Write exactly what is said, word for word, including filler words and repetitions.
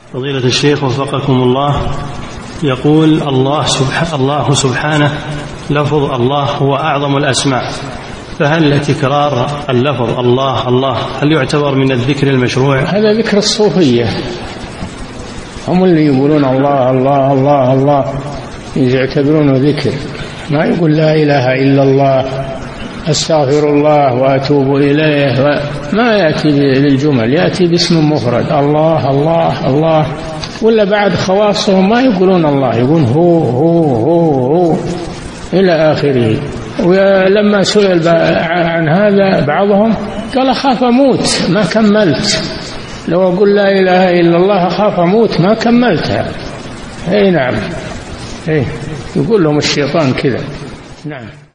فضيلة الشيخ وفقكم الله، يقول الله سبحانه, الله سبحانه لفظ الله هو أعظم الأسماء، فهل تكرار اللفظ الله الله هل يعتبر من الذكر المشروع؟ هذا ذكر الصوفية، هم اللي يقولون الله الله الله الله يعتبرونه ذكر، ما يقول لا إله إلا الله أستغفر الله وأتوب إليه، ما يأتي للجمل، يأتي باسم مفرد الله الله الله. ولا بعد خواصهم ما يقولون الله، يقولون هو هو هو هو إلى آخره. ولما سئل عن هذا بعضهم قال أخاف أموت ما كملت، لو أقول لا إله إلا الله أخاف أموت ما كملتها. أي نعم، أي يقول لهم الشيطان كذا. نعم.